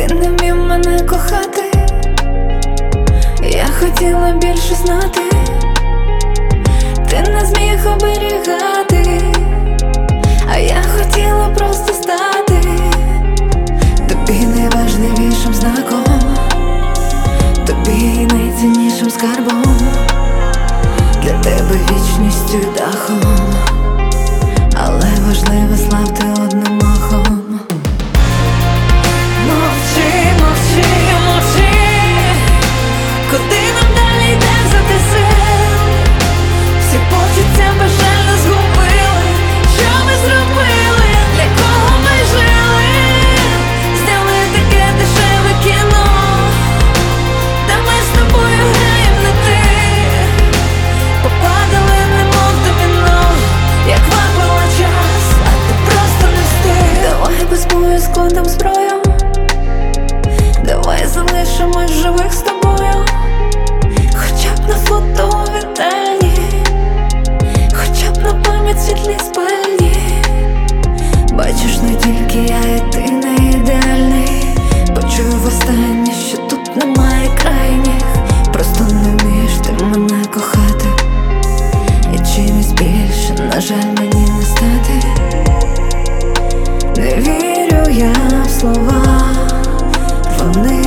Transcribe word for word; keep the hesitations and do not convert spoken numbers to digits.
Ти не вмів мене кохати, я хотіла більше знати, ти не зміг оберігати, а я хотіла просто стати тобі найважливішим знаком, тобі найціннішим скарбом, для тебе вічністю й дахом, але важливо славти одним махом. Мовчи, мовчи, мовчи, куди нам далі йде взяти сил? Всі почуття бажально згубили. Що ми зробили? Для кого ми жили? Зняли таке дешеве кіно, та ми з тобою граєм не ти. Попадали немов доміно, як випила час, а ти просто не встиг. Давай без бою складем зброю, давай залишимось живих з тобою, хоча б на фото у вітальні, хоча б на пам'ять світлій спальні. Бачиш, не тільки я і ти не ідеальний. Почую востаннє, що тут немає крайніх. Просто не вмієш ти мене кохати, і чимось більше, на жаль, мені не стати. Не вірю я в слова, вони